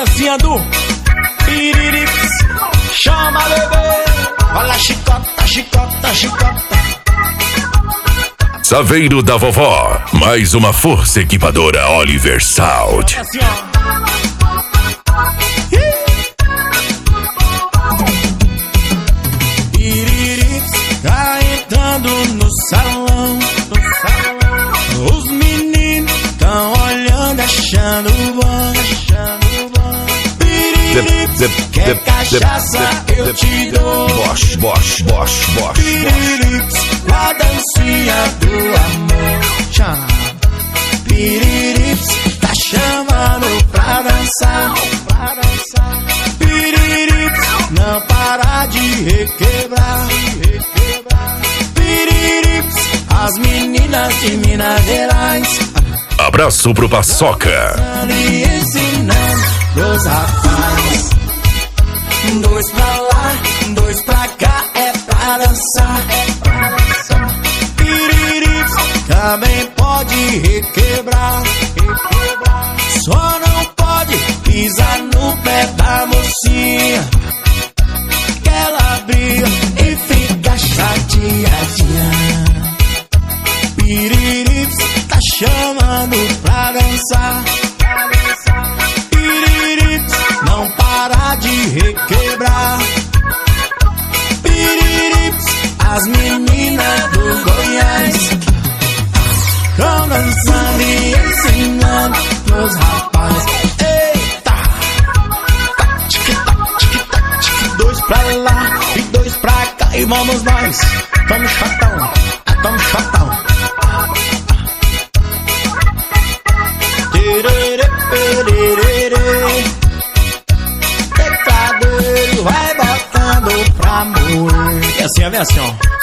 dancinha do Piririps. Chama, bebê. Olha, chicota, chicota, chicota. Saveiro da Vovó, mais uma força equipadora Oliver Sound. Assim, ó. Tá entrando no salão, os meninos tão olhando, achando bom, Piririps, quer cachaça, eu te dou. Bosch, bosch, bosch, bosch. Piririps, com a dancinha do amor. Chama. Piririps, tá chamando pra dançar. Piririps, não para de requebrar. Piririps, as meninas de Minas Gerais. Abraço pro Paçoca. E ensinando pros rapazes. Dois pra lá, dois pra cá, é pra dançar. Piririps, também pode requebrar. Só não pode pisar no pé da mocinha, que ela briga e fica chateadinha. Piririps, tá chamando pra dançar. Piririps, não para de requebrar. Piririps, as meninas do Goiás tão dançando e ensinando pros rapazes. Eita! Tic-tac, dois pra lá e dois pra cá. E vamos nós, tamo chatão, tamo chatão. Tecladeiro vai botando pra moer. E assim, vem assim, ó.